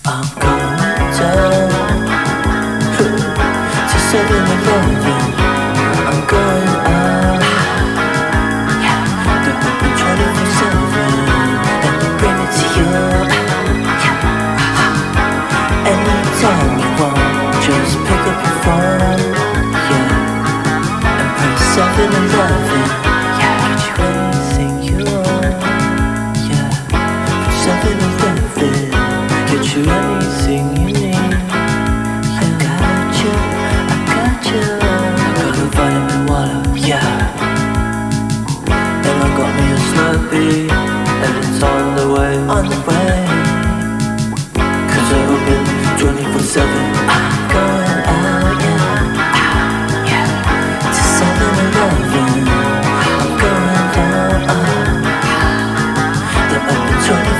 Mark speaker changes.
Speaker 1: I'm going down to 7-Eleven. I'm going out, the open 24/7, and we bring it to you. Anytime you want, just pick up your phone, and press 7-Eleven. Get you anything you want, 7-Eleven. Get you anything you need. I got you, I got you. I got a vitamin water, and I got me a Slurpee, and it's on the way.